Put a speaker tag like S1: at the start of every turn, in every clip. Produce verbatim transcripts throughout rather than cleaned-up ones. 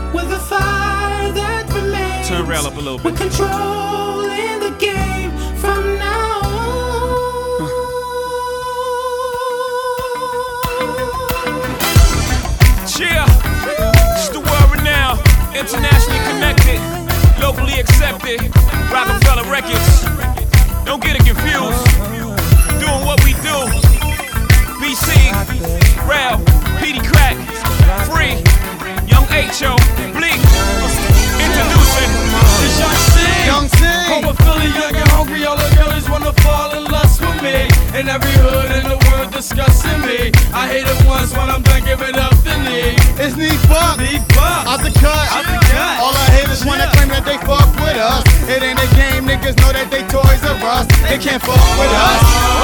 S1: with a fire that remains.
S2: Turn rail up a little bit.
S1: We're controlling the game from now on.
S2: Cheer! It's the world renowned, internationally connected, locally accepted. Rockefeller Records. Don't get it confused. Doing what we do. B C, Rail, P D Crack, Free, Young H O, Bleak. Introducing
S3: It's Young C.
S4: Young C.
S3: Home of Philly, young and hungry. All the girls wanna fall in lust with me. In every hood in the world discussing me. I hate it once when I'm done giving up the knee.
S4: It's Need Buck.
S3: Need Buck.
S4: Out the cut.
S3: Out the cut.
S4: All I haters wanna claim that they fuck with us. It ain't a game, niggas know that they toys of us. They can't fuck with us.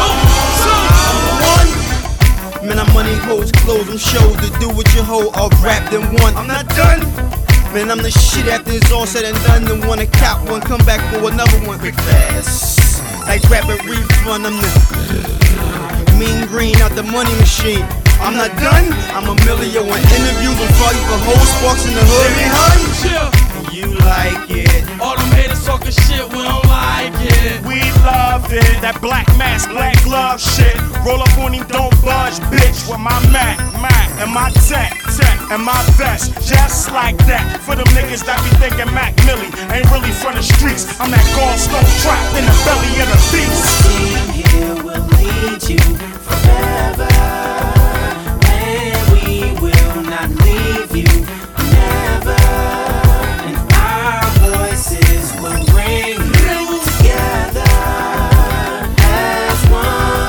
S5: One. Man, I'm money, hoes, clothes, I'm shows to do with your hoe all wrapped in one. I'm not done. Man, I'm the shit after it's all said and done. Then wanna cap one, come back for another one quick fast. Like rapid refund, I'm the mean green out the money machine. I'm not done. I'm a million one interviews and fight for whole sparks in the hood. Hey, hun.
S3: Chill.
S5: You like it.
S3: All them haters talking shit, we don't like it.
S6: We love it. That black mask, black glove shit. Roll up on him, don't budge, bitch. With my Mac, Mac, and my tech, tech, and my vest. Just like that. For them niggas that be thinking Mac Millie ain't really from the streets. I'm that gallstone trapped in the belly of the beast.
S1: Team here will lead you forever, and we will not leave you never. And our voices will bring you together as one.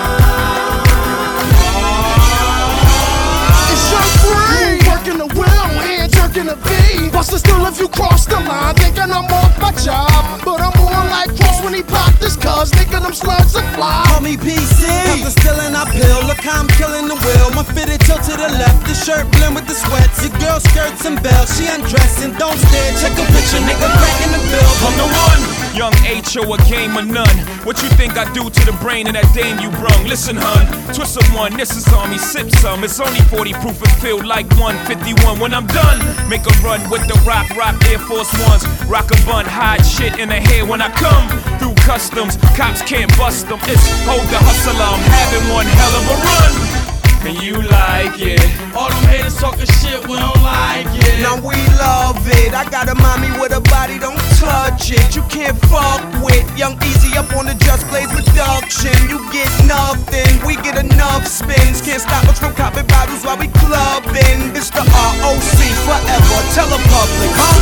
S4: It's Young Free. Working the wheel, hand jerking the beat. Buster still if you cross the line, thinking I'm off my job. But I'm more like Cross when he popped this cuz, thinking them slugs are fly.
S5: Call me P C. After stealing our pill, look how I'm killing the wheel. My fitted tilt to the left, the shirt blend with the sweats. Your girl skirts and bells, she undressing. Don't stare, check a picture, nigga, cracking the bill.
S2: I'm the one. Young H O, a game of none. What you think I do to the brain of that dame you brung? Listen, hun, twist of one, this is on me, sip some. It's only forty proof, it feel like one fifty-one. When I'm done, make a run with the rock, rock Air Force Ones. Rock a bun, hide shit in the hair when I come through customs. Cops can't bust them, it's hold the hustler. I'm having one hell of a run. And you like it.
S3: All them haters talking shit, we don't like it.
S5: Now we love it. I got a mommy with a body, don't touch it. You can't fuck with Young Easy up on the Just Blaze production. You get nothing, we get enough spins. Can't stop us from copping bottles while we clubbing. It's the R O C forever. Tell the public, huh?